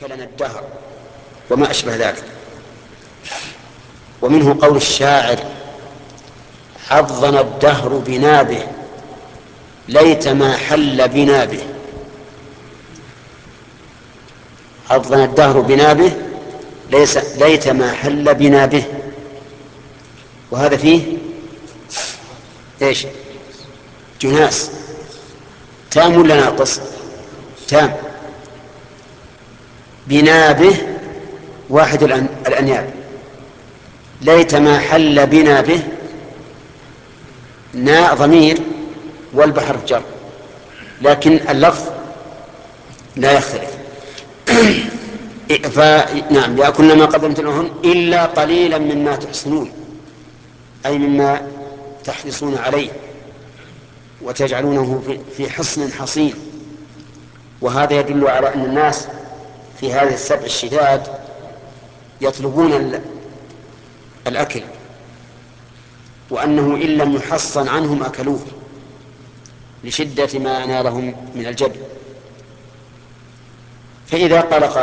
أكلنا الدهر وما أشبه ذلك. ومنه قول الشاعر: حظنا الدهر بنابه ليت ما حل بنا به. حظنا الدهر بنابه ليت ما حل بنا به. وهذا فيه ايش؟ جناس. تام ولا ناقص؟ تام. بنابه واحد الأنياب. ليت ما حل بنا به، ناء ضمير والبحر جر، لكن اللفظ لا يختلف. فنعم يأكلن ما قدمت لهن إلا قليلا مما تحسنون، أي مما تحرصون عليه وتجعلونه في حصن حصين. وهذا يدل على أن الناس في هذه السبع الشداد يطلبون الأكل، وأنه إن لم يحصن عنهم أكلوه لشدة ما نالهم من الجد. فإذا قال